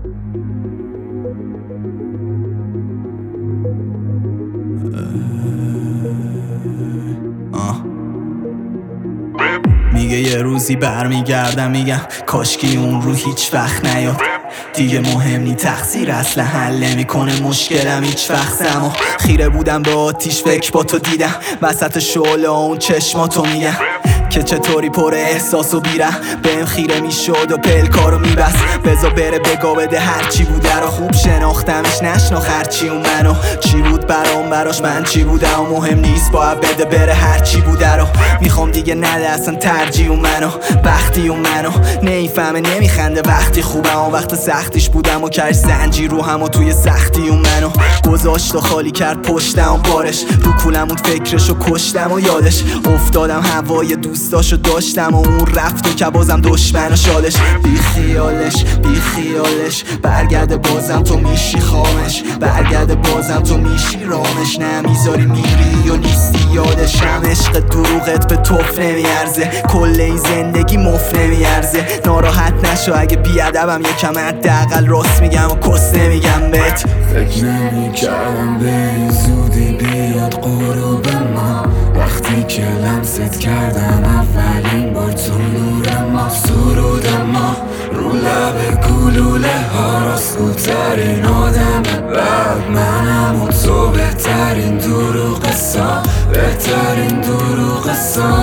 میگه یه روزی برمیگردم، میگم کاشکی اون رو هیچ وقت نیاد. دیگه مهم نی تقصیر اصلا حل نمیکنه مشکلم هیچ وقت. اما خیره بودم به آتیش، فکر با تو دیدم وسط شعله اون چشماتو، میگم که چطوری پر احساس و بیرم بهم خیره میشد و پلکارو میبست. بزا بره بگا بده هرچی بوده رو، خوب شناختمش نشناخ هرچی اون منو. چی بود برام براش من چی بودم و مهم نیست باید بده بره هرچی بوده رو. میخوام دیگه نده اصلا ترجیح اون منو، وقتی اون منو نمیفهمه نمیخنده وقتی خوبم و وقت سختیش بودم و کرد زنجیر رو هم و توی سختی اون منو گذاشت و خالی کرد پشتم و بارش رو کولم اون فکرشو کشتم و یادش افتادم هوای دوستاشو داشتم و اون رفت و که بازم دشمن و شالش. بی خیالش برگرده بازم تو میشی خامش، برگرده بازم تو میشی رامش. نمیذاری میری و نیستی یادشم، عشق دروغت به توف نمیارزه، کل این زندگی مف نمیارزه. ناراحت نشو اگه بیادبم یکم، حداقل راست میگم و کس نمیگم بهت. فکر نمیکردم به این زودی بیاد غروب ما، وقتی که لمست کردم اولین بار تو نور ما. سرود ما رو لب گلوله ها، راستگوترین آدم بعد منم و تو بهترین دروغ سا، بهترین دروغ سا.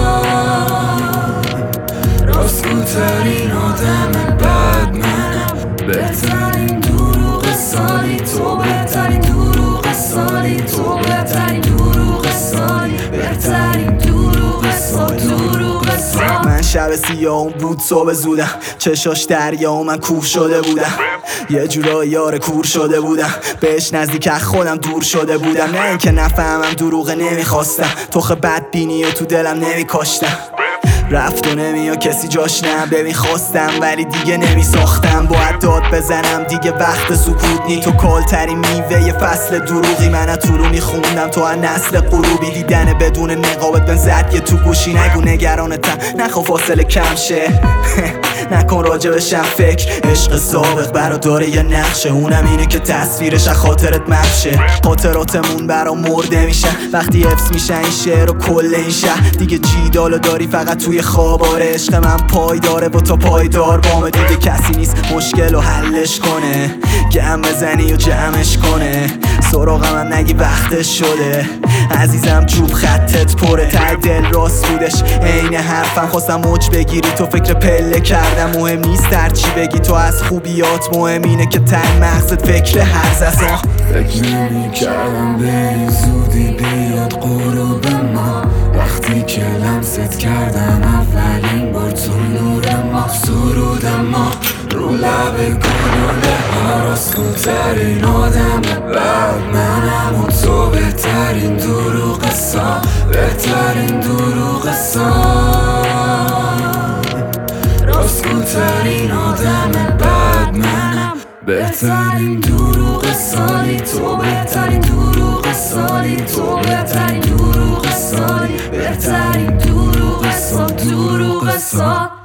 راستگوترین آدم بعد منم، بهترین دروغ سالی تو، بهترین دروغ سالی تو، بهترین دروغ سالی، بهترین دروغ سالی، دروغ سالی. من شب سیاه اون بود صبح زودم، چشاش دریا و من کوه شده بودم، یه جورایی یار کور شده بودم، بهش نزدیک از خودم دور شده بودم. نه اینکه نفهمم دروغه نمیخواستم، توخ بدبینی و تو دلم نمیکاشتم. رفت و نمیا کسی جاش نه، ببین خواستم ولی دیگه نمیساختم. باید داد بزنم دیگه وقت سکوت نی، تو کالترین میوه یه فصل دروغی. من از تو رو میخوندم تو از نسل غروبی، دیدن بدون نقابت بن زد یه تو گوشی. نگو نگرانتم نخوا فاصله کم شه نکن راجبشم فکر، عشق سابق براداره یه نقشه، اونم اینه که تصویرش از خاطرت مفشه. خاطراتمون برام مرده میشن وقتی حفظ میشن این شعر و کل این شهر. دیگه جیدالو داری فقط توی خواباره، عشق من پایداره و تا پایدار بامه. دیگه کسی نیست مشکل و حلش کنه، گم بزنی و جمعش کنه. سراغم هم نگی وقتش شده عزیزم، چوب خطت پره. ته دل راست بودش عین حرفم، خواستم موج بگیری تو فکر پله کردم. مهم نیست هرچی بگی تو از خوبیات، مهم اینه که ته مغزت فکر هرز است. فکر نمیکردم به این زودی بیاد غروب ما، وقتی که لمست کردم اولین بار تو نور ما. سرود ما رو لب گلوله ها، راستگوترین آدم بعد منم و تو، بهترین دروغ سا، بهترین دروغ سا. راستگوترین آدم بعد منم، بهترین دروغ سالی تو، بهترین دروغ سالی تو، بهترین دروغ سالی، بهترین دروغ سا، دروغ سا.